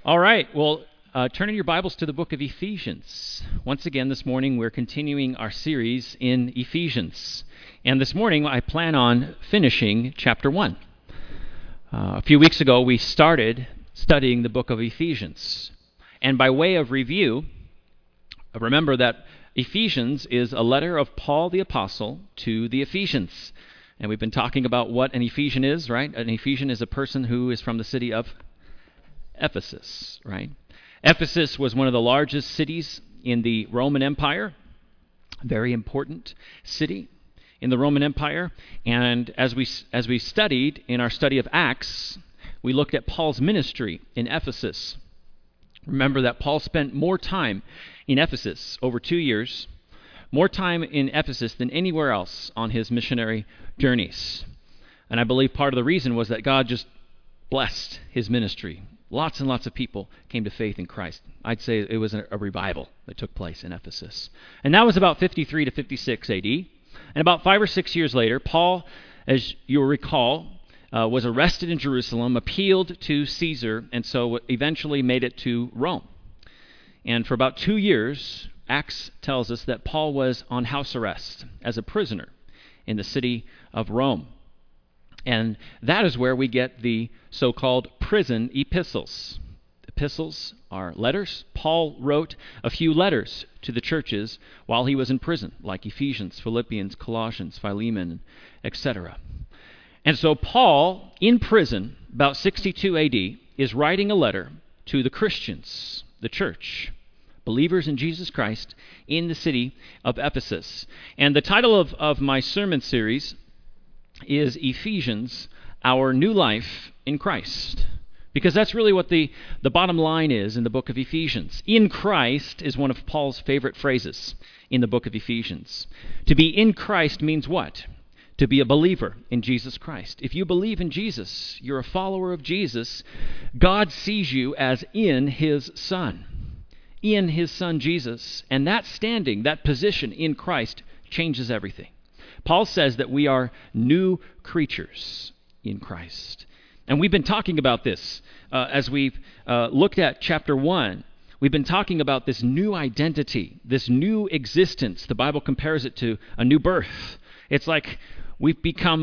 All right, well, turn in your Bibles to the book of Ephesians. Once again, this morning we're continuing our series in Ephesians. And this morning I plan on finishing chapter 1. A few weeks ago we started studying the book of Ephesians. And by way of review, remember that Ephesians is a letter of Paul the Apostle to the Ephesians. And we've been talking about what an Ephesian is, right? An Ephesian is a person who is from the city of Ephesus, right? Ephesus was one of the largest cities in the Roman Empire, very important city in the Roman Empire. And as we studied in our study of Acts, we looked at Paul's ministry in Ephesus. Remember that Paul spent more time in Ephesus, over 2 years, more time in Ephesus than anywhere else on his missionary journeys. And I believe part of the reason was that God just blessed his ministry. Lots and lots of people came to faith in Christ. I'd say it was a revival that took place in Ephesus. And that was about 53 to 56 AD. And about 5 or 6 years later, Paul, as you'll recall, was arrested in Jerusalem, appealed to Caesar, and so eventually made it to Rome. And for about 2 years, Acts tells us that Paul was on house arrest as a prisoner in the city of Rome. And that is where we get the so-called prison epistles. Epistles are letters. Paul wrote a few letters to the churches while he was in prison, like Ephesians, Philippians, Colossians, Philemon, etc. And so Paul, in prison, about 62 AD, is writing a letter to the Christians, the church, believers in Jesus Christ, in the city of Ephesus. And the title of my sermon series is Ephesians, Our New Life in Christ. Because that's really what the bottom line is in the book of Ephesians. In Christ is one of Paul's favorite phrases in the book of Ephesians. To be in Christ means what? To be a believer in Jesus Christ. If you believe in Jesus, you're a follower of Jesus, God sees you as in His Son. In His Son Jesus. And that standing, that position in Christ changes everything. Paul says that we are new creatures in Christ. And we've been talking about this as we've looked at chapter 1. We've been talking about this new identity, this new existence. The Bible compares it to a new birth. It's like we've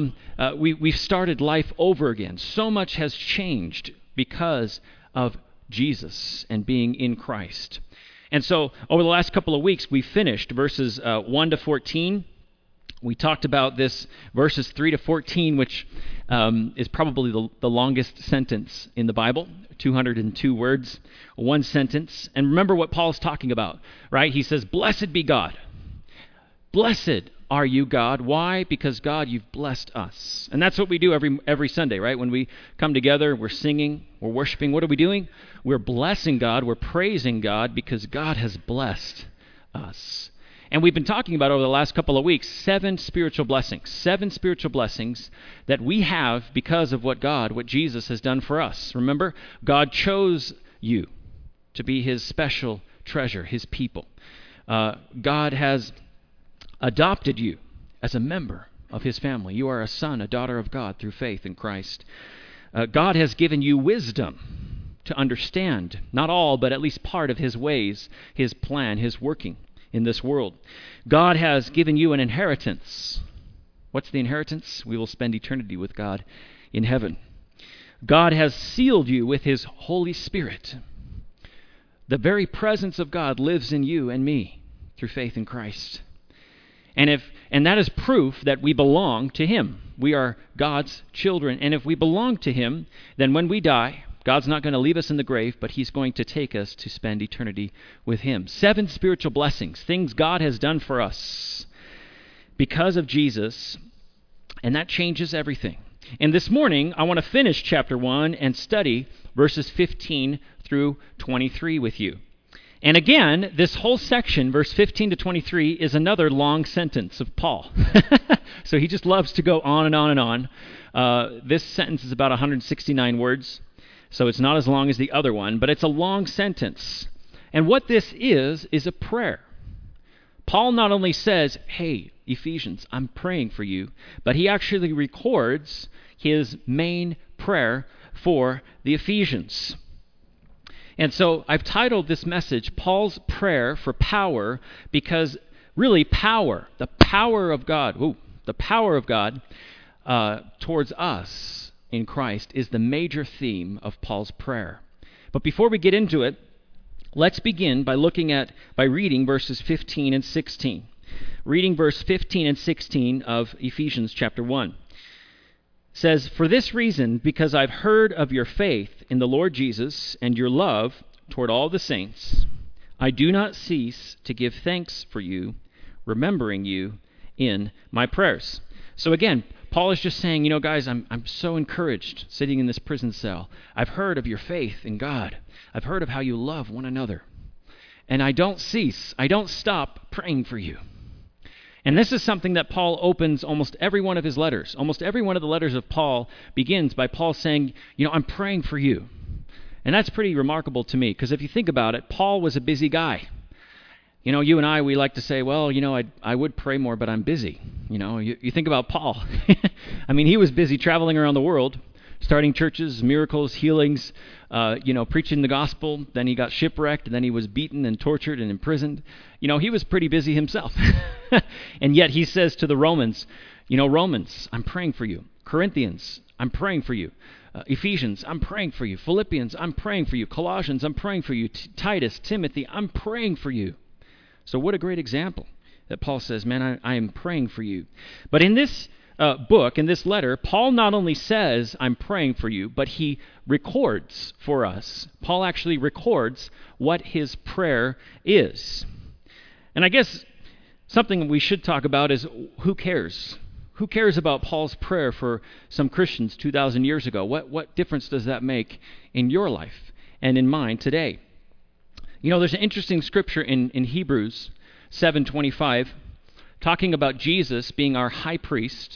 started life over again. So much has changed because of Jesus and being in Christ. And so over the last couple of weeks, we finished verses 1 to 14. We talked about this verses 3 to 14, which is probably the longest sentence in the Bible, 202 words, one sentence. And remember what Paul's talking about, right? He says, "Blessed be God. Blessed are you, God." Why? Because God, you've blessed us. And that's what we do every Sunday, right? When we come together, we're singing, we're worshiping. What are we doing? We're blessing God, we're praising God because God has blessed us. And we've been talking about over the last couple of weeks, 7 spiritual blessings that we have because of what Jesus has done for us. Remember, God chose you to be His special treasure, His people. God has adopted you as a member of His family. You are a son, a daughter of God through faith in Christ. God has given you wisdom to understand, not all, but at least part of His ways, His plan, His working in this world. God has given you an inheritance. What's the inheritance? We will spend eternity with God in heaven. God has sealed you with His Holy Spirit. The very presence of God lives in you and me through faith in Christ. And that is proof that we belong to Him. We are God's children. And if we belong to Him, then when we die, God's not going to leave us in the grave, but He's going to take us to spend eternity with Him. 7 spiritual blessings, things God has done for us because of Jesus, and that changes everything. And this morning, I want to finish chapter 1 and study verses 15 through 23 with you. And again, this whole section, verse 15 to 23, is another long sentence of Paul. So he just loves to go on and on and on. This sentence is about 169 words. So it's not as long as the other one, but it's a long sentence. And what this is a prayer. Paul not only says, "Hey, Ephesians, I'm praying for you," but he actually records his main prayer for the Ephesians. And so I've titled this message, Paul's Prayer for Power, because really power, the power of God, towards us in Christ is the major theme of Paul's prayer. But before we get into it, let's begin by reading verses 15 and 16. Reading verse 15 and 16 of Ephesians chapter 1. It says, "For this reason, because I've heard of your faith in the Lord Jesus and your love toward all the saints, I do not cease to give thanks for you, remembering you in my prayers." So again, Paul is just saying, guys, I'm so encouraged sitting in this prison cell. I've heard of your faith in God. I've heard of how you love one another. And I don't stop praying for you. And this is something that Paul opens almost every one of his letters. Almost every one of the letters of Paul begins by Paul saying, I'm praying for you. And that's pretty remarkable to me, because if you think about it, Paul was a busy guy. You and I, we like to say, well, I would pray more, but I'm busy. You think about Paul. I mean, he was busy traveling around the world, starting churches, miracles, healings, preaching the gospel. Then he got shipwrecked, and then he was beaten and tortured and imprisoned. He was pretty busy himself. And yet he says to the Romans, Romans, I'm praying for you. Corinthians, I'm praying for you. Ephesians, I'm praying for you. Philippians, I'm praying for you. Colossians, I'm praying for you. Titus, Timothy, I'm praying for you. So what a great example that Paul says, man, I am praying for you. But in this book, in this letter, Paul not only says, I'm praying for you, but he records for us. Paul actually records what his prayer is. And I guess something we should talk about is who cares? Who cares about Paul's prayer for some Christians 2,000 years ago? What difference does that make in your life and in mine today? There's an interesting scripture in Hebrews 7:25 talking about Jesus being our high priest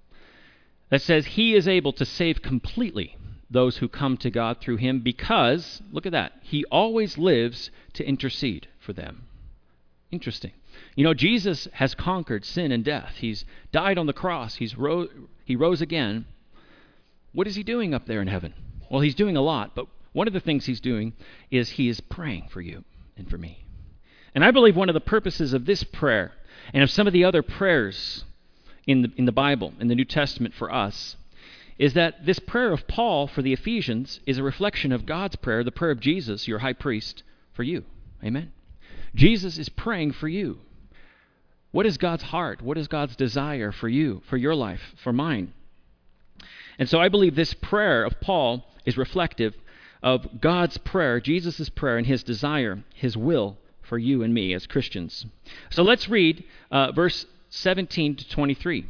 that says he is able to save completely those who come to God through him because, look at that, he always lives to intercede for them. Interesting. Jesus has conquered sin and death. He's died on the cross. He rose again. What is he doing up there in heaven? Well, he's doing a lot, but one of the things he's doing is he is praying for you and for me. And I believe one of the purposes of this prayer and of some of the other prayers in the Bible, in the New Testament for us, is that this prayer of Paul for the Ephesians is a reflection of God's prayer, the prayer of Jesus, your high priest, for you. Amen? Jesus is praying for you. What is God's heart? What is God's desire for you, for your life, for mine? And so I believe this prayer of Paul is reflective of God's prayer, Jesus' prayer, and his desire, his will for you and me as Christians. So let's read verse 17 to 23.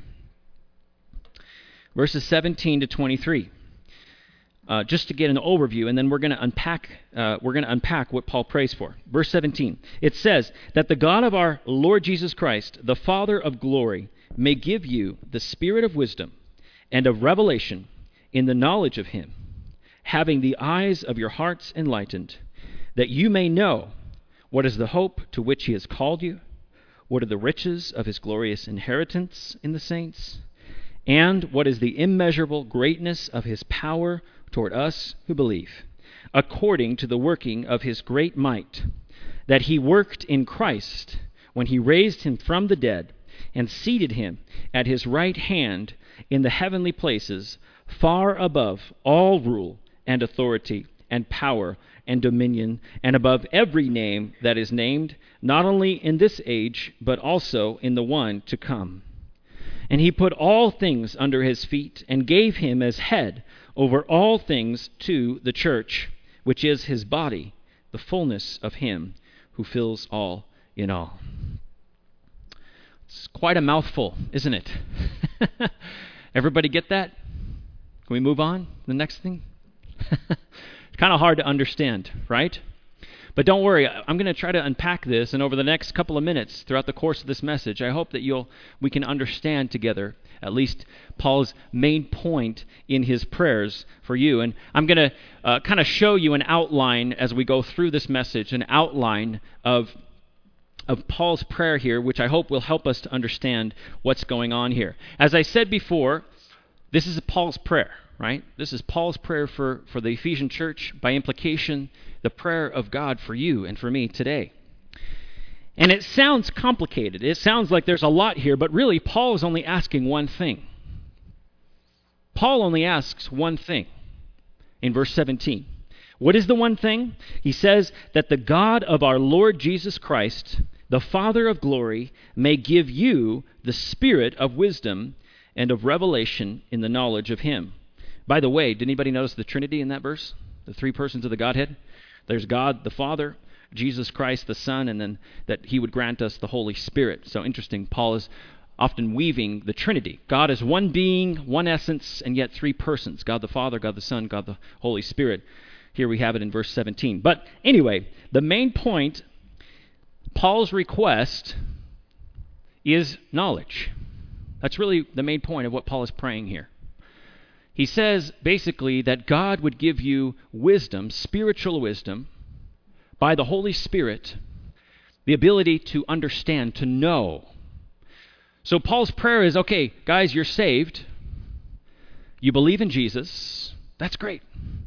Verses 17 to 23. Just to get an overview, and then we're going to unpack what Paul prays for. Verse 17. It says that the God of our Lord Jesus Christ, the Father of glory, may give you the spirit of wisdom and of revelation in the knowledge of him, having the eyes of your hearts enlightened, that you may know what is the hope to which he has called you, what are the riches of his glorious inheritance in the saints, and what is the immeasurable greatness of his power toward us who believe, according to the working of his great might, that he worked in Christ when he raised him from the dead and seated him at his right hand in the heavenly places, far above all rule and authority and power and dominion, and above every name that is named, not only in this age, but also in the one to come. And he put all things under his feet, and gave him as head over all things to the church, which is his body, the fullness of him who fills all in all. It's quite a mouthful, isn't it? Everybody get that? Can we move on? The next thing? It's kind of hard to understand, right? But don't worry, I'm going to try to unpack this, and over the next couple of minutes throughout the course of this message, I hope that we can understand together at least Paul's main point in his prayers for you. And I'm going to kind of show you an outline as we go through this message, an outline of Paul's prayer here, which I hope will help us to understand what's going on here. As I said before, this is Paul's prayer. right? This is Paul's prayer for the Ephesian church, by implication, the prayer of God for you and for me today. And it sounds complicated. It sounds like there's a lot here, but really, Paul is only asking one thing. Paul only asks one thing in verse 17. What is the one thing? He says that the God of our Lord Jesus Christ, the Father of glory, may give you the spirit of wisdom and of revelation in the knowledge of him. By the way, did anybody notice the Trinity in that verse? The three persons of the Godhead? There's God the Father, Jesus Christ the Son, and then that he would grant us the Holy Spirit. So interesting, Paul is often weaving the Trinity. God is one being, one essence, and yet three persons. God the Father, God the Son, God the Holy Spirit. Here we have it in verse 17. But anyway, the main point, Paul's request is knowledge. That's really the main point of what Paul is praying here. He says basically that God would give you wisdom, spiritual wisdom, by the Holy Spirit, the ability to understand, to know. So Paul's prayer is, okay, guys, you're saved. You believe in Jesus. That's great.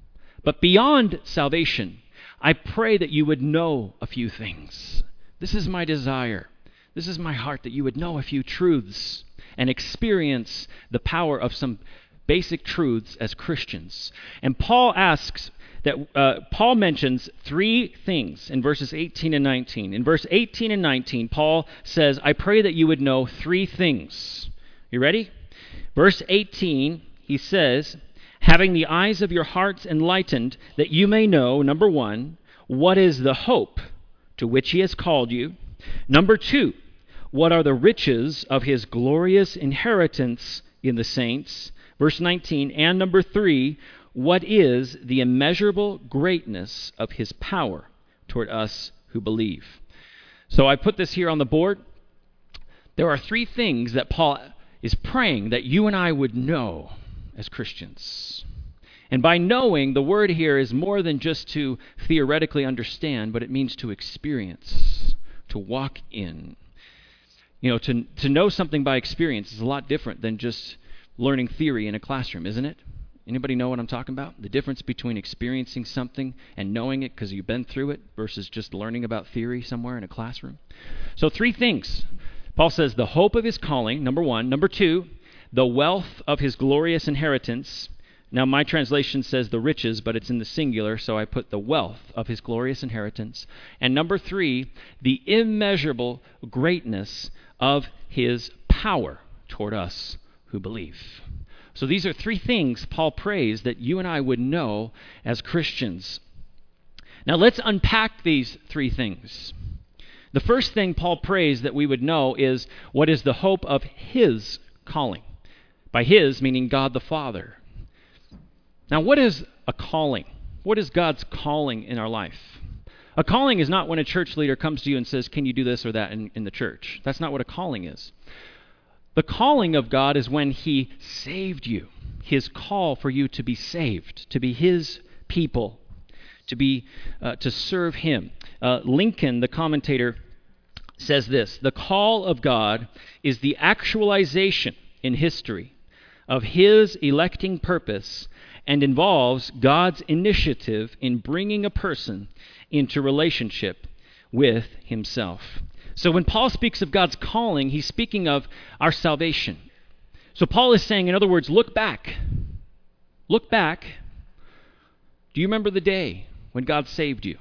But beyond salvation, I pray that you would know a few things. This is my desire. This is my heart, that you would know a few truths and experience the power of some basic truths as Christians. And Paul asks that Paul mentions three things in verses 18 and 19. In verse 18 and 19, Paul says, I pray that you would know three things. You ready? Verse 18, he says, having the eyes of your hearts enlightened, that you may know, number one, what is the hope to which he has called you. Number two, what are the riches of his glorious inheritance in the saints. Verse 19, and number three, what is the immeasurable greatness of his power toward us who believe. So I put this here on the board. There are three things that Paul is praying that you and I would know as Christians. And by knowing, the word here is more than just to theoretically understand, but it means to experience, to walk in. You know, to know something by experience is a lot different than just learning theory in a classroom, isn't it? Anybody know what I'm talking about? The difference between experiencing something and knowing it because you've been through it versus just learning about theory somewhere in a classroom. So three things. Paul says the hope of his calling, number one. Number two, the wealth of his glorious inheritance. Now my translation says the riches, but it's in the singular, so I put the wealth of his glorious inheritance. And number three, the immeasurable greatness of his power toward us who believe. So these are three things Paul prays that you and I would know as Christians. Now let's unpack these three things. The first thing Paul prays that we would know is what is the hope of his calling. By his, meaning God the Father. Now what is a calling? What is God's calling in our life? A calling is not when a church leader comes to you and says, can you do this or that in the church? That's not what a calling is. The calling of God is when he saved you. His call for you to be saved, to be his people, to serve him. Lincoln, the commentator, says this: the call of God is the actualization in history of his electing purpose and involves God's initiative in bringing a person into relationship with himself. So when Paul speaks of God's calling, he's speaking of our salvation. So Paul is saying, in other words, look back. Look back. Do you remember the day when God saved you?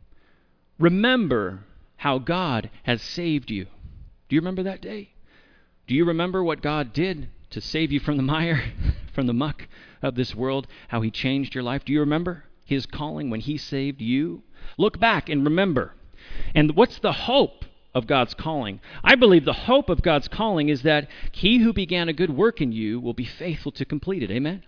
Remember how God has saved you. Do you remember that day? Do you remember what God did to save you from the mire, from the muck of this world, how he changed your life? Do you remember his calling when he saved you? Look back and remember. And what's the hope of God's calling? I believe the hope of God's calling is that he who began a good work in you will be faithful to complete it. Amen?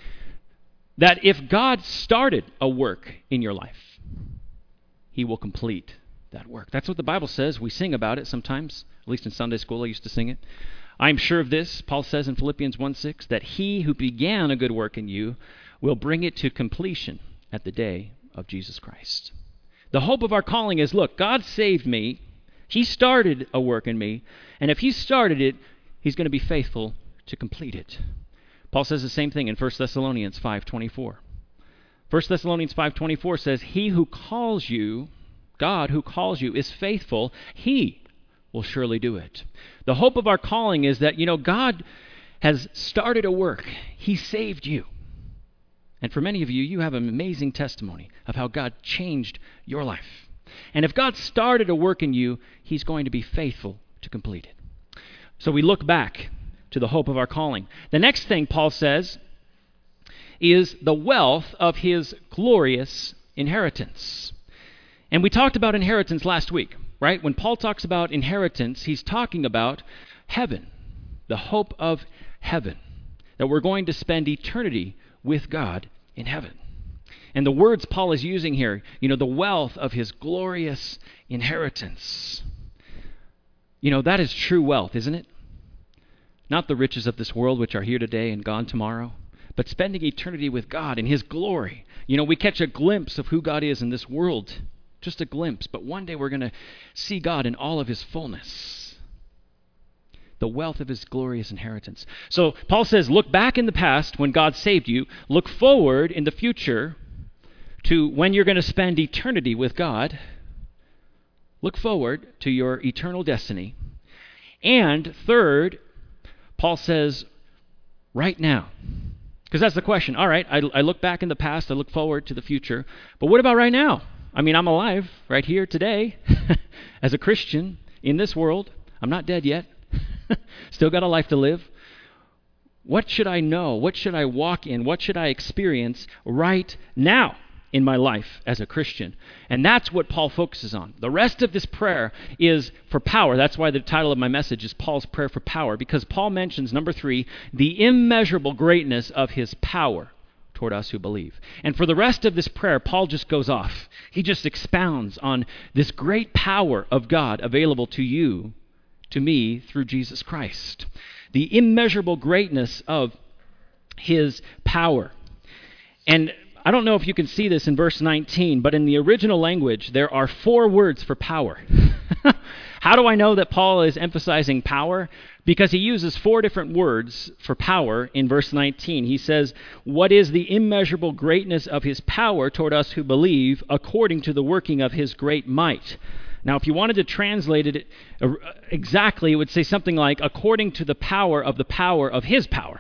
That if God started a work in your life, he will complete that work. That's what the Bible says. We sing about it sometimes. At least in Sunday school I used to sing it. I'm sure of this, Paul says in Philippians 1:6, that he who began a good work in you will bring it to completion at the day of Jesus Christ. The hope of our calling is, look, God saved me. He started a work in me, and if he started it, he's going to be faithful to complete it. Paul says the same thing in 1 Thessalonians 5:24. 1 Thessalonians 5:24 says, He who calls you, God who calls you, is faithful. He will surely do it. The hope of our calling is that, God has started a work. He saved you. And for many of you, you have an amazing testimony of how God changed your life. And if God started a work in you, He's going to be faithful to complete it. So we look back to the hope of our calling. The next thing Paul says is the wealth of His glorious inheritance. And we talked about inheritance last week, right? When Paul talks about inheritance, he's talking about heaven, the hope of heaven, that we're going to spend eternity with God in heaven. And the words Paul is using here, the wealth of His glorious inheritance. That is true wealth, isn't it? Not the riches of this world which are here today and gone tomorrow, but spending eternity with God in His glory. We catch a glimpse of who God is in this world, just a glimpse, but one day we're going to see God in all of His fullness. The wealth of His glorious inheritance. So Paul says, look back in the past when God saved you, look forward in the future to when you're going to spend eternity with God. Look forward to your eternal destiny. And third, Paul says, right now. Because that's the question. All right, I look back in the past, I look forward to the future. But what about right now? I'm alive right here today as a Christian in this world. I'm not dead yet. Still got a life to live. What should I know? What should I walk in? What should I experience right now in my life as a Christian? And that's what Paul focuses on. The rest of this prayer is for power. That's why the title of my message is Paul's Prayer for Power, because Paul mentions, number 3, the immeasurable greatness of His power toward us who believe. And for the rest of this prayer, Paul just goes off. He just expounds on this great power of God available to you, to me, through Jesus Christ. The immeasurable greatness of His power. And I don't know if you can see this in verse 19, but in the original language, there are 4 words for power. How do I know that Paul is emphasizing power? Because he uses 4 different words for power in verse 19. He says, what is the immeasurable greatness of His power toward us who believe, according to the working of His great might? Now, if you wanted to translate it exactly, it would say something like, according to the power of His power.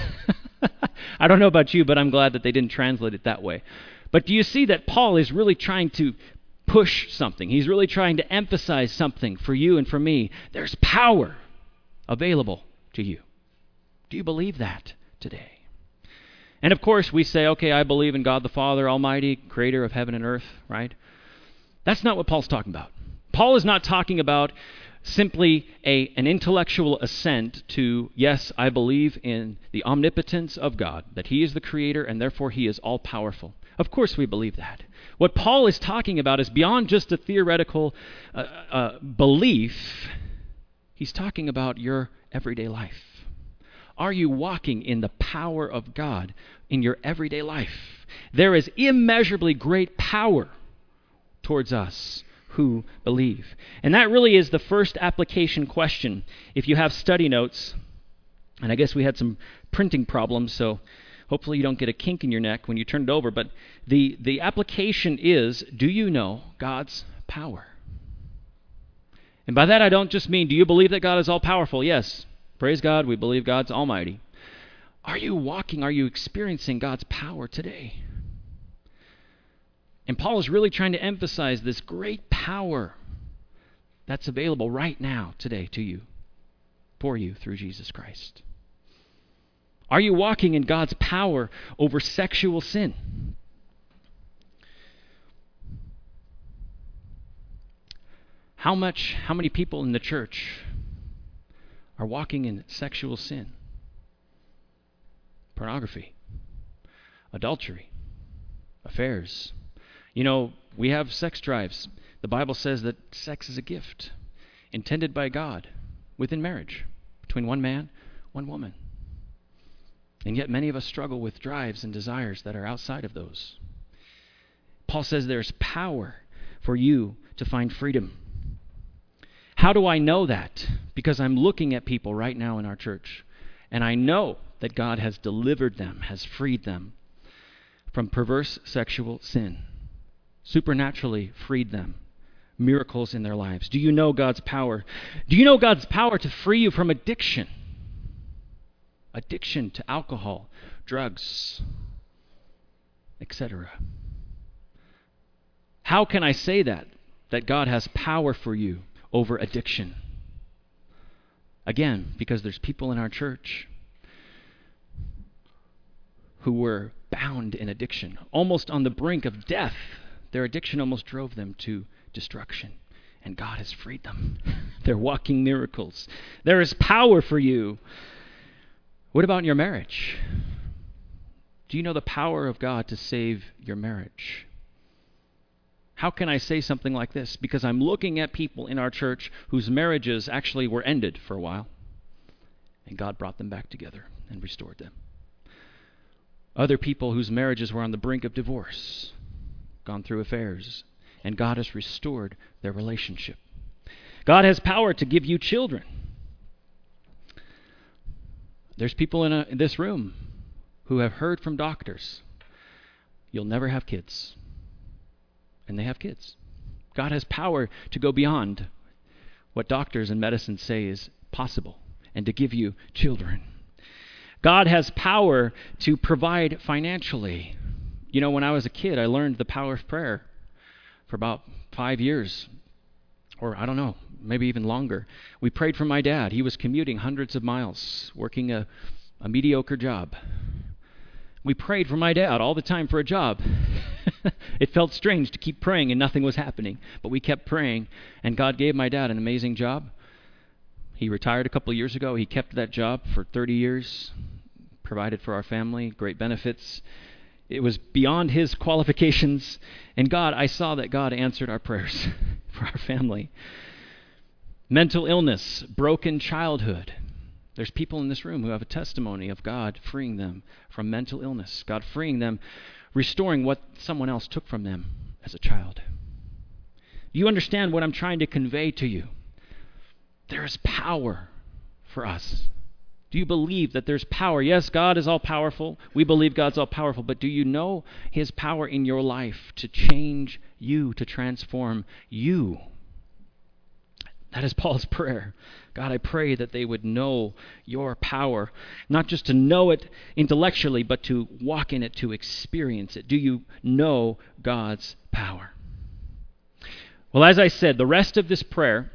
I don't know about you, but I'm glad that they didn't translate it that way. But do you see that Paul is really trying to push something? He's really trying to emphasize something for you and for me. There's power available to you. Do you believe that today? And of course, we say, okay, I believe in God the Father Almighty, creator of heaven and earth, right? That's not what Paul's talking about. Paul is not talking about simply an intellectual assent to, yes, I believe in the omnipotence of God, that He is the creator and therefore He is all-powerful. Of course we believe that. What Paul is talking about is beyond just a theoretical belief. He's talking about your everyday life. Are you walking in the power of God in your everyday life? There is immeasurably great power towards us who believe. And that really is the first application question. If you have study notes, and I guess we had some printing problems, so hopefully you don't get a kink in your neck when you turn it over, but the application is, do you know God's power? And by that I don't just mean, do you believe that God is all-powerful? Yes, praise God, we believe God's almighty. Are you experiencing God's power today? And Paul is really trying to emphasize this great power that's available right now, today, to you, for you, through Jesus Christ. Are you walking in God's power over sexual sin? How many people in the church are walking in sexual sin? Pornography, adultery, affairs. We have sex drives. The Bible says that sex is a gift intended by God within marriage between one man, one woman. And yet many of us struggle with drives and desires that are outside of those. Paul says there's power for you to find freedom. How do I know that? Because I'm looking at people right now in our church, and I know that God has delivered them, has freed them from perverse sexual sin, supernaturally freed them, miracles in their lives? Do you know God's power? Do you know God's power to free you from addiction? Addiction to alcohol, drugs, etc. How can I say that God has power for you over addiction? Again, because there's people in our church who were bound in addiction, almost on the brink of death. Their addiction almost drove them to destruction, and God has freed them. They're walking miracles. There is power for you. What about in your marriage? Do you know the power of God to save your marriage? How can I say something like this? Because I'm looking at people in our church whose marriages actually were ended for a while, and God brought them back together and restored them. Other people whose marriages were on the brink of divorce, gone through affairs, and God has restored their relationship. God has power to give you children. There's people in this room who have heard from doctors, you'll never have kids. And they have kids. God has power to go beyond what doctors and medicine say is possible and to give you children. God has power to provide financially. You know, when I was a kid, I learned the power of prayer for about 5 years, or I don't know, maybe even longer. We prayed for my dad. He was commuting hundreds of miles, working a mediocre job. We prayed for my dad all the time for a job. It felt strange to keep praying and nothing was happening, but we kept praying, and God gave my dad an amazing job. He retired a couple of years ago. He kept that job for 30 years, provided for our family, great benefits. It was beyond his qualifications, and I saw that God answered our prayers for our family. Mental illness, broken childhood. There's people in this room who have a testimony of God freeing them from mental illness, God freeing them, restoring what someone else took from them as a child. Do you understand what I'm trying to convey to you? There is power for us. Do you believe that there's power? Yes, God is all-powerful. We believe God's all-powerful, but do you know His power in your life to change you, to transform you? That is Paul's prayer. God, I pray that they would know your power, not just to know it intellectually, but to walk in it, to experience it. Do you know God's power? Well, as I said, the rest of this prayer,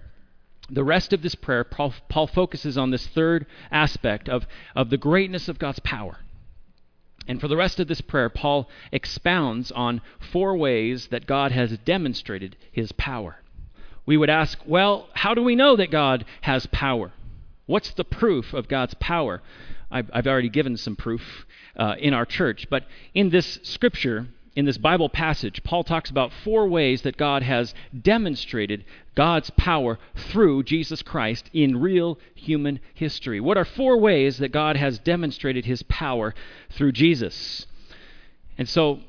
Paul focuses on this third aspect of the greatness of God's power. And for the rest of this prayer, Paul expounds on 4 ways that God has demonstrated His power. We would ask, well, how do we know that God has power? What's the proof of God's power? I've already given some proof in our church, but in this scripture, in this Bible passage, Paul talks about 4 ways that God has demonstrated God's power through Jesus Christ in real human history. What are 4 ways that God has demonstrated His power through Jesus? And so,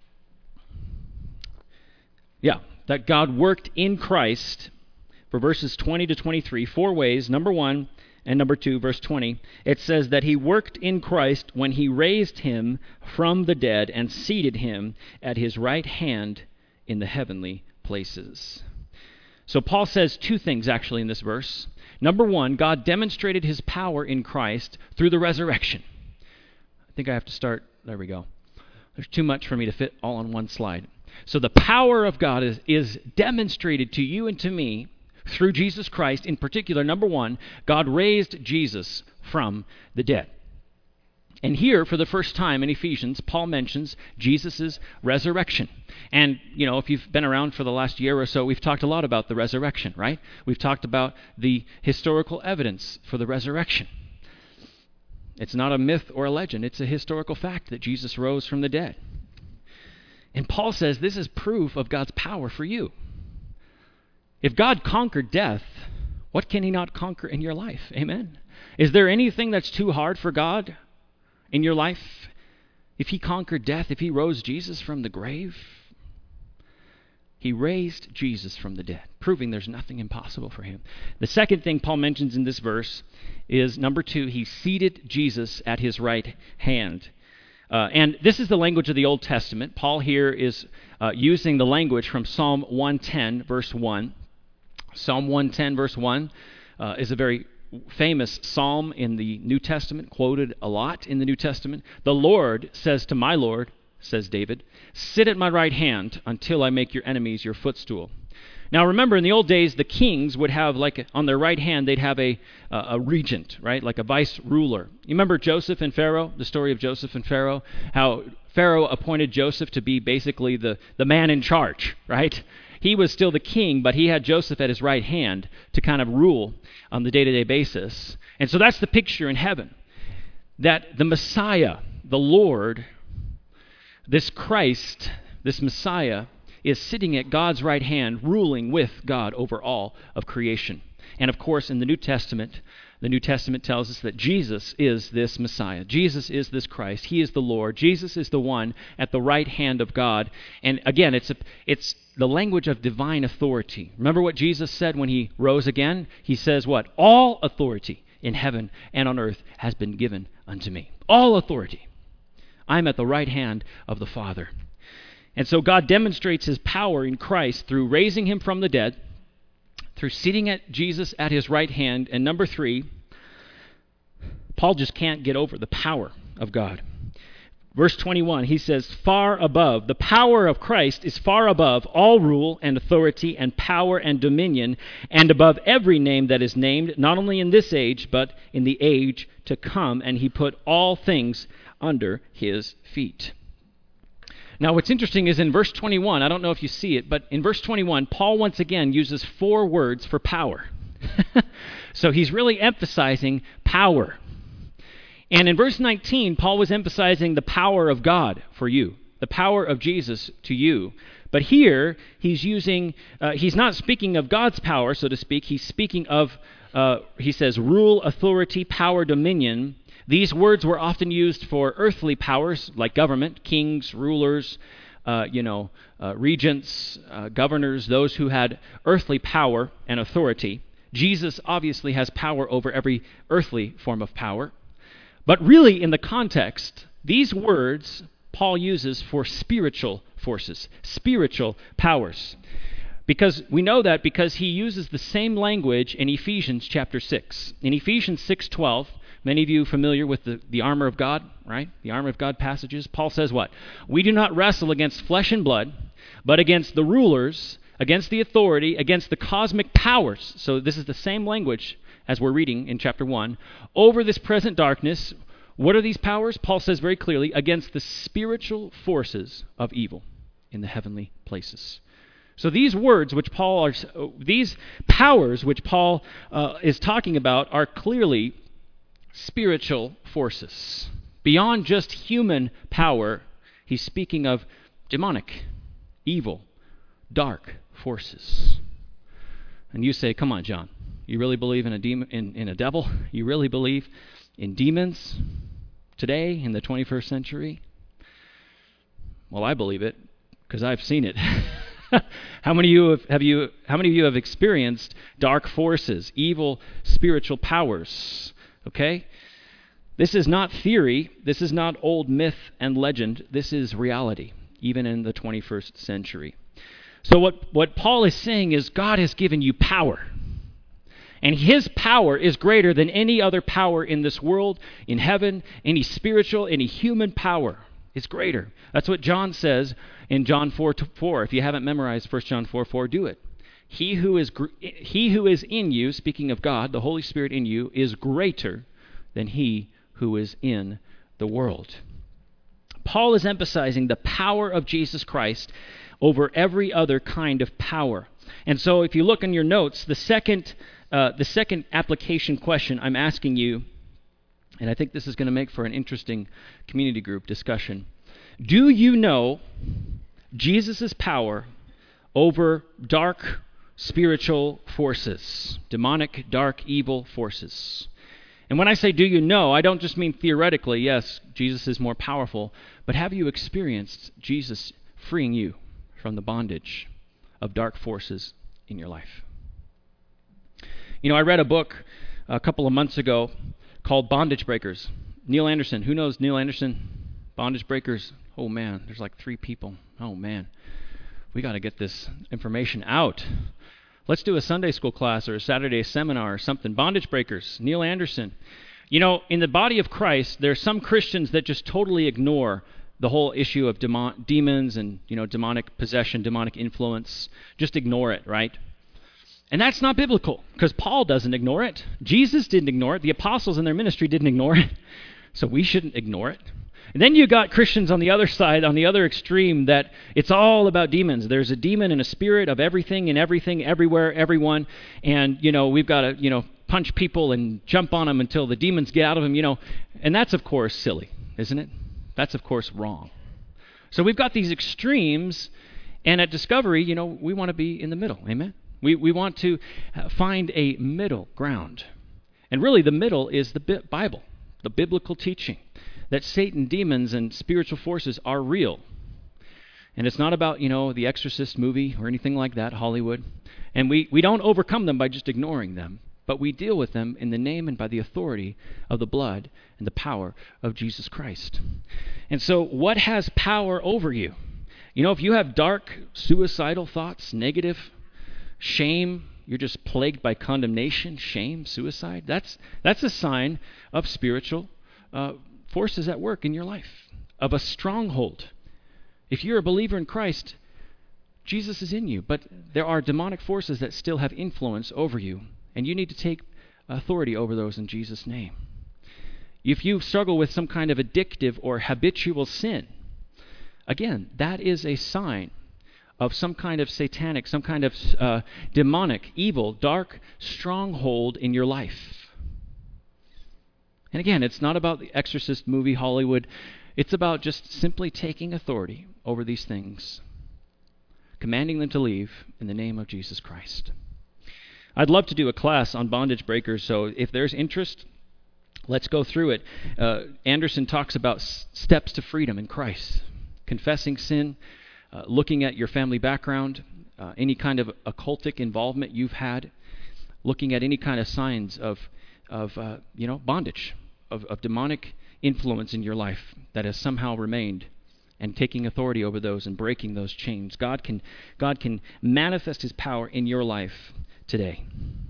that God worked in Christ, for verses 20 to 23, 4 ways. Number 1 and number 2, verse 20, it says that He worked in Christ when He raised Him from the dead and seated Him at His right hand in the heavenly places. So Paul says 2 things actually in this verse. Number 1, God demonstrated His power in Christ through the resurrection. I think I have to start, there we go. There's too much for me to fit all on one slide. So the power of God is demonstrated to you and to me through Jesus Christ. In particular, number 1, God raised Jesus from the dead. And here, for the first time in Ephesians, Paul mentions Jesus' resurrection. And, if you've been around for the last year or so, we've talked a lot about the resurrection, right? We've talked about the historical evidence for the resurrection. It's not a myth or a legend. It's a historical fact that Jesus rose from the dead. And Paul says this is proof of God's power for you. If God conquered death, what can He not conquer in your life? Amen? Is there anything that's too hard for God in your life? If He conquered death, if He rose Jesus from the grave, He raised Jesus from the dead, proving there's nothing impossible for him. The second thing Paul mentions in this verse is, number 2, he seated Jesus at his right hand. And this is the language of the Old Testament. Paul here is using the language from Psalm 110, verse 1. Psalm 110, verse 1 is a very famous psalm in the New Testament, quoted a lot in the New Testament. The Lord says to my Lord, says David, sit at my right hand until I make your enemies your footstool. Now remember, in the old days, the kings would have, like, on their right hand, they'd have a regent, right, like a vice ruler. You remember Joseph and Pharaoh, the story of Joseph and Pharaoh, how Pharaoh appointed Joseph to be basically the man in charge, right? He was still the king, but he had Joseph at his right hand to kind of rule on the day-to-day basis. And so that's the picture in heaven, that the Messiah, the Lord, this Christ, this Messiah, is sitting at God's right hand, ruling with God over all of creation. And of course, in the New Testament tells us that Jesus is this Messiah. Jesus is this Christ. He is the Lord. Jesus is the one at the right hand of God. And again, it's the language of divine authority. Remember what Jesus said when he rose again? He says what? All authority in heaven and on earth has been given unto me. All authority. I'm at the right hand of the Father. And so God demonstrates his power in Christ through raising him from the dead, through seating at Jesus at his right hand. And number 3, Paul just can't get over the power of God. Verse 21, he says, far above, the power of Christ is far above all rule and authority and power and dominion, and above every name that is named, not only in this age, but in the age to come. And he put all things under his feet. Now, what's interesting is in verse 21, I don't know if you see it, but in verse 21, Paul once again uses 4 words for power. So he's really emphasizing power. And in verse 19, Paul was emphasizing the power of God for you, the power of Jesus to you. But here, he's not speaking of God's power, so to speak. He's speaking of, he says, rule, authority, power, dominion. These words were often used for earthly powers like government, kings, rulers, regents, governors, those who had earthly power and authority. Jesus obviously has power over every earthly form of power. But really, in the context, these words Paul uses for spiritual forces, spiritual powers. Because we know that because he uses the same language in Ephesians chapter 6. In Ephesians 6:12, many of you familiar with the armor of God, right? The armor of God passages. Paul says what? We do not wrestle against flesh and blood, but against the rulers, against the authority, against the cosmic powers. So this is the same language as we're reading in chapter 1. Over this present darkness, what are these powers? Paul says very clearly, against the spiritual forces of evil in the heavenly places. So these words, these powers which Paul is talking about, are clearly spiritual forces. Beyond just human power, he's speaking of demonic, evil, dark forces. And you say, come on, John, you really believe in a devil? You really believe in demons today in the 21st century? Well, I believe it because I've seen it. How many of you have experienced dark forces, evil spiritual powers? Okay? This is not theory. This is not old myth and legend. This is reality, even in the 21st century. So what Paul is saying is God has given you power. And his power is greater than any other power in this world, in heaven, any spiritual, any human power is greater. That's what John says in John 4:4. If you haven't memorized 1 John 4:4, do it. He who is in you, speaking of God, the Holy Spirit in you, is greater than he who is in the world. Paul is emphasizing the power of Jesus Christ over every other kind of power. And so if you look in your notes, the second application question I'm asking you, and I think this is going to make for an interesting community group discussion. Do you know Jesus' power over dark spiritual forces, demonic, dark, evil forces? And when I say do you know, I don't just mean theoretically, yes, Jesus is more powerful, but have you experienced Jesus freeing you from the bondage of dark forces in your life. You know, I read a book a couple of months ago called Bondage Breakers. Neil Anderson. Who knows Neil Anderson? Bondage Breakers. Oh, man. There's like 3 people. Oh, man. We got to get this information out. Let's do a Sunday school class or a Saturday seminar or something. Bondage Breakers. Neil Anderson. You know, in the body of Christ, there are some Christians that just totally ignore the whole issue of demons and, demonic possession, demonic influence. Just ignore it, right? And that's not biblical, because Paul doesn't ignore it. Jesus didn't ignore it. The apostles in their ministry didn't ignore it. So we shouldn't ignore it. And then you got Christians on the other side, on the other extreme, that it's all about demons. There's a demon and a spirit of everything and everything, everywhere, everyone. And, we've got to, punch people and jump on them until the demons get out of them, And that's, of course, silly, isn't it? That's, of course, wrong. So we've got these extremes, and at Discovery, we want to be in the middle. Amen? We want to find a middle ground. And really, the middle is the Bible, the biblical teaching, that Satan, demons, and spiritual forces are real. And it's not about, the Exorcist movie or anything like that, Hollywood. And we don't overcome them by just ignoring them, but we deal with them in the name and by the authority of the blood and the power of Jesus Christ. And so what has power over you? If you have dark, suicidal thoughts, negative, shame, you're just plagued by condemnation, shame, suicide, that's a sign of spiritual forces at work in your life, of a stronghold. If you're a believer in Christ, Jesus is in you, but there are demonic forces that still have influence over you, and you need to take authority over those in Jesus' name. If you struggle with some kind of addictive or habitual sin, again, that is a sign of some kind of satanic, some kind of demonic, evil, dark stronghold in your life. And again, it's not about the Exorcist movie, Hollywood. It's about just simply taking authority over these things, commanding them to leave in the name of Jesus Christ. I'd love to do a class on bondage breakers, so if there's interest, let's go through it. Anderson talks about steps to freedom in Christ, confessing sin, looking at your family background, any kind of occultic involvement you've had, looking at any kind of signs of bondage, of demonic influence in your life that has somehow remained, and taking authority over those and breaking those chains. God can manifest His power in your life today.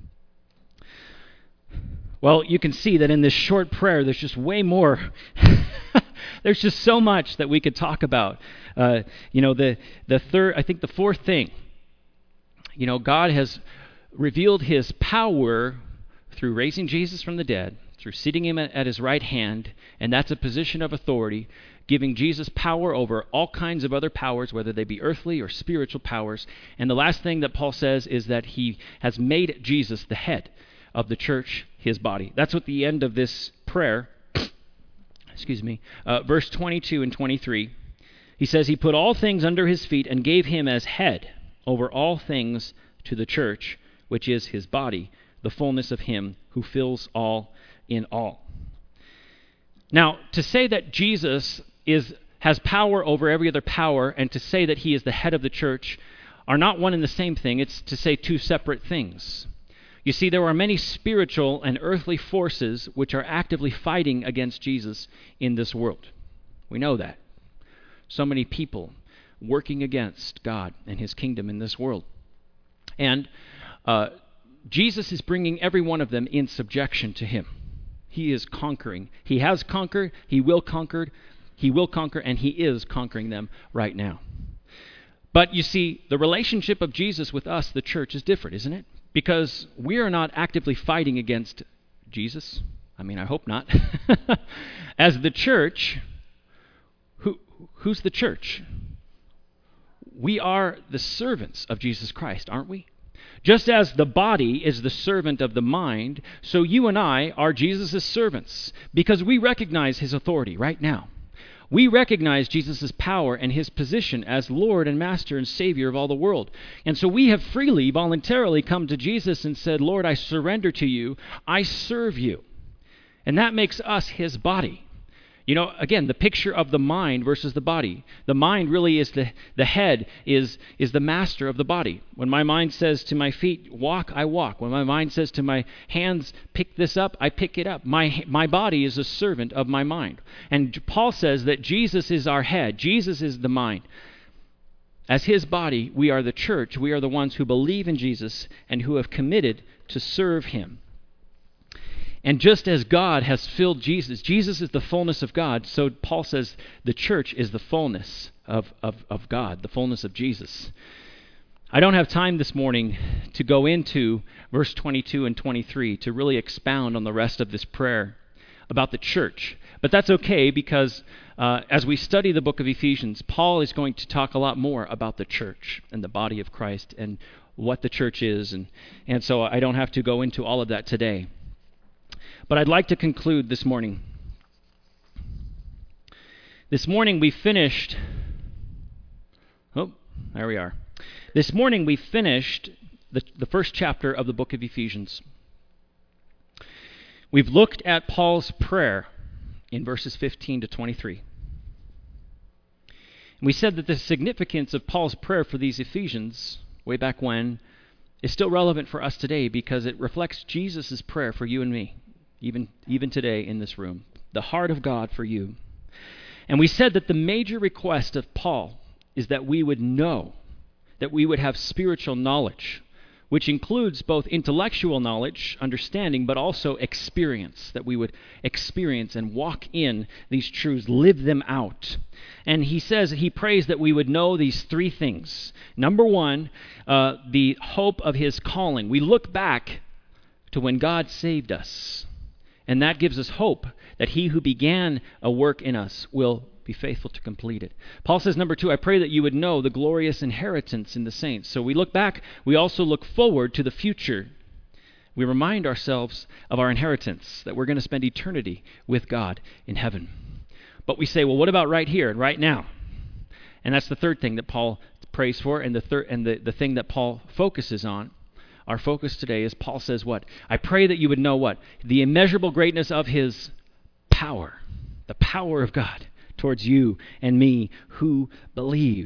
Well, you can see that in this short prayer, there's just way more. There's just so much that we could talk about. The fourth thing, God has revealed His power through raising Jesus from the dead, through sitting Him at His right hand, and that's a position of authority, giving Jesus power over all kinds of other powers, whether they be earthly or spiritual powers. And the last thing that Paul says is that He has made Jesus the head of the church, His body. That's what the end of this prayer, verse 22 and 23, he says, He put all things under His feet and gave Him as head over all things to the church, which is His body, the fullness of Him who fills all in all. Now, to say that Jesus has power over every other power, and to say that He is the head of the church are not one and the same thing. It's to say two separate things. You see, there are many spiritual and earthly forces which are actively fighting against Jesus in this world. We know that. So many people working against God and His kingdom in this world. And Jesus is bringing every one of them in subjection to Him. He is conquering. He has conquered. He will conquer, and He is conquering them right now. But you see, the relationship of Jesus with us, the church, is different, isn't it? Because we are not actively fighting against Jesus. I mean, I hope not. As the church, who's the church? We are the servants of Jesus Christ, aren't we? Just as the body is the servant of the mind, so you and I are Jesus' servants, because we recognize His authority right now. We recognize Jesus' power and His position as Lord and Master and Savior of all the world. And so we have freely, voluntarily come to Jesus and said, Lord, I surrender to You. I serve You. And that makes us His body. You know, again, the picture of the mind versus the body. The mind really is the head, is the master of the body. When my mind says to my feet, walk, I walk. When my mind says to my hands, pick this up, I pick it up. My body is a servant of my mind. And Paul says that Jesus is our head. Jesus is the mind. As his body, we are the church. We are the ones who believe in Jesus and who have committed to serve him. And just as God has filled Jesus, Jesus is the fullness of God, so Paul says the church is the fullness of God, the fullness of Jesus. I don't have time this morning to go into verse 22 and 23 to really expound on the rest of this prayer about the church. But that's okay because as we study the book of Ephesians, Paul is going to talk a lot more about the church and the body of Christ and what the church is. And so I don't have to go into all of that today. But I'd like to conclude this morning. This morning we finished... Oh, there we are. This morning we finished the first chapter of the book of Ephesians. We've looked at Paul's prayer in verses 15 to 23. And we said that the significance of Paul's prayer for these Ephesians, way back when, is still relevant for us today because it reflects Jesus' prayer for you and me. Even today in this room, the heart of God for you. And we said that the major request of Paul is that we would know, that we would have spiritual knowledge, which includes both intellectual knowledge, understanding, but also experience, that we would experience and walk in these truths, live them out. And he prays that we would know these three things. Number one, the hope of his calling. We look back to when God saved us. And that gives us hope that he who began a work in us will be faithful to complete it. Paul says, number two, I pray that you would know the glorious inheritance in the saints. So we look back, we also look forward to the future. We remind ourselves of our inheritance, that we're going to spend eternity with God in heaven. But we say, well, what about right here and right now? And that's the third thing that Paul prays for, and the thing that Paul focuses on. Our focus today is Paul says what? I pray that you would know what? The immeasurable greatness of his power. The power of God towards you and me who believe.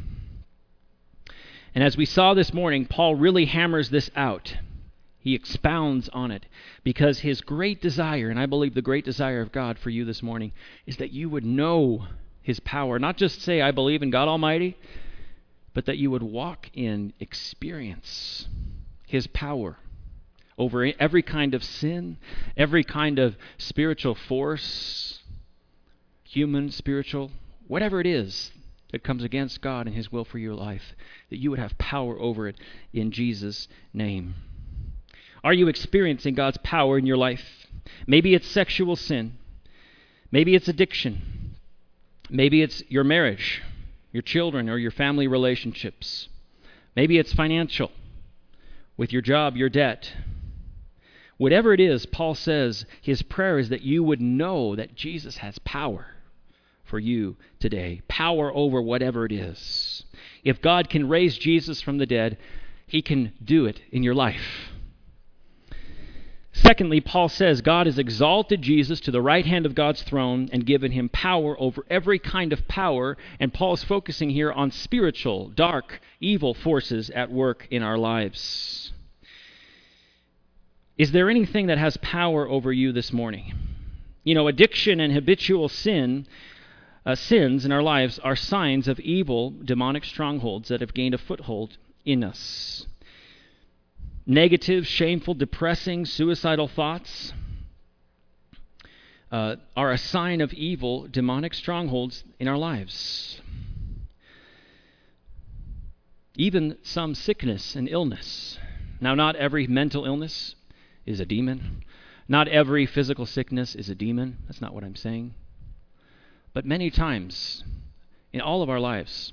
And as we saw this morning, Paul really hammers this out. He expounds on it because his great desire, and I believe the great desire of God for you this morning, is that you would know his power. Not just say, I believe in God Almighty, but that you would walk in experience his power over every kind of sin, every kind of spiritual force, human, spiritual, whatever it is that comes against God and his will for your life, that you would have power over it in Jesus' name. Are you experiencing God's power in your life? Maybe it's sexual sin. Maybe it's addiction. Maybe it's your marriage, your children, or your family relationships. Maybe it's financial, with your job, your debt. Whatever it is, Paul says his prayer is that you would know that Jesus has power for you today. Power over whatever it is. If God can raise Jesus from the dead, he can do it in your life. Secondly, Paul says God has exalted Jesus to the right hand of God's throne and given him power over every kind of power. And Paul's focusing here on spiritual, dark, evil forces at work in our lives. Is there anything that has power over you this morning? You know, addiction and habitual sins in our lives are signs of evil, demonic strongholds that have gained a foothold in us. Negative, shameful, depressing, suicidal thoughts are a sign of evil, demonic strongholds in our lives. Even some sickness and illness. Now, not every mental illness is a demon. Not every physical sickness is a demon. That's not what I'm saying. But many times in all of our lives,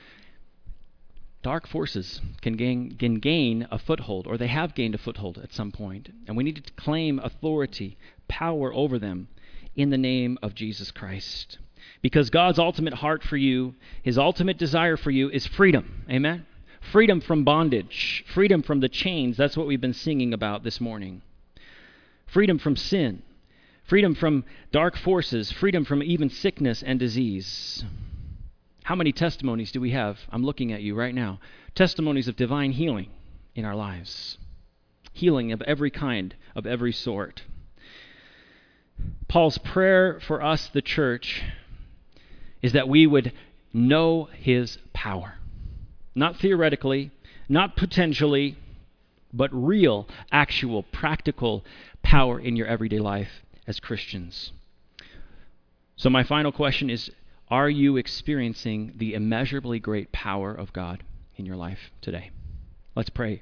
dark forces can gain a foothold, or they have gained a foothold at some point. And we need to claim authority, power over them in the name of Jesus Christ. Because God's ultimate heart for you, his ultimate desire for you is freedom. Amen? Freedom from bondage. Freedom from the chains. That's what we've been singing about this morning. Freedom from sin. freedom from dark forces, freedom from even sickness and disease. How many testimonies do we have? I'm looking at you right now. Testimonies of divine healing in our lives. Healing of every kind, of every sort. Paul's prayer for us, the church, is that we would know his power. Not theoretically, not potentially, but real, actual, practical power in your everyday life as Christians. So my final question is, are you experiencing the immeasurably great power of God in your life today? Let's pray.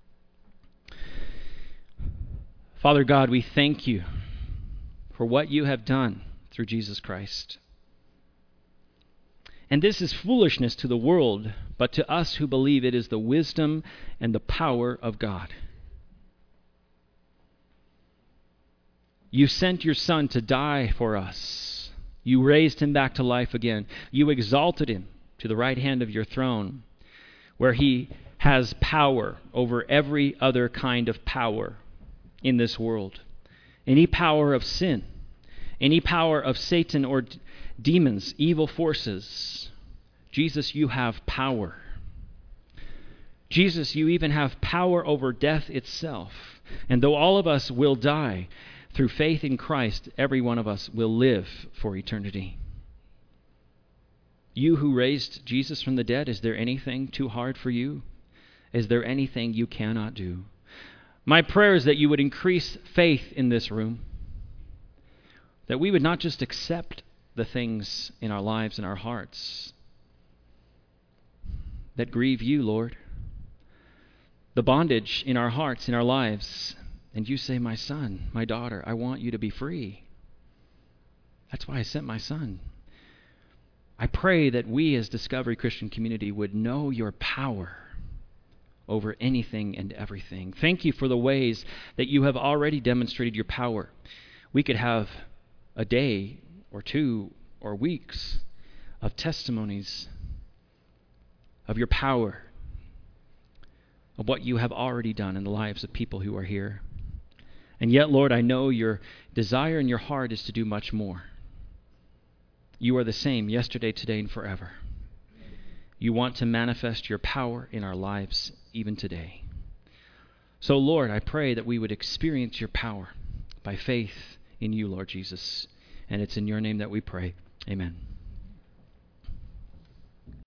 Father God, we thank you for what you have done through Jesus Christ. And this is foolishness to the world, but to us who believe it is the wisdom and the power of God. You sent your Son to die for us. You raised him back to life again. You exalted him to the right hand of your throne, where he has power over every other kind of power in this world. Any power of sin, any power of Satan or demons, evil forces. Jesus, you have power. Jesus, you even have power over death itself. And though all of us will die, through faith in Christ, every one of us will live for eternity. You who raised Jesus from the dead, is there anything too hard for you? Is there anything you cannot do? My prayer is that you would increase faith in this room, that we would not just accept the things in our lives and our hearts that grieve you, Lord, the bondage in our hearts, in our lives, and you say, my son, my daughter, I want you to be free. That's why I sent my Son. I pray that we as Discovery Christian Community would know your power over anything and everything. Thank you for the ways that you have already demonstrated your power. We could have a day or two or weeks of testimonies of your power, of what you have already done in the lives of people who are here. And yet, Lord, I know your desire in your heart is to do much more. You are the same yesterday, today, and forever. You want to manifest your power in our lives even today. So, Lord, I pray that we would experience your power by faith in you, Lord Jesus. And it's in your name that we pray. Amen.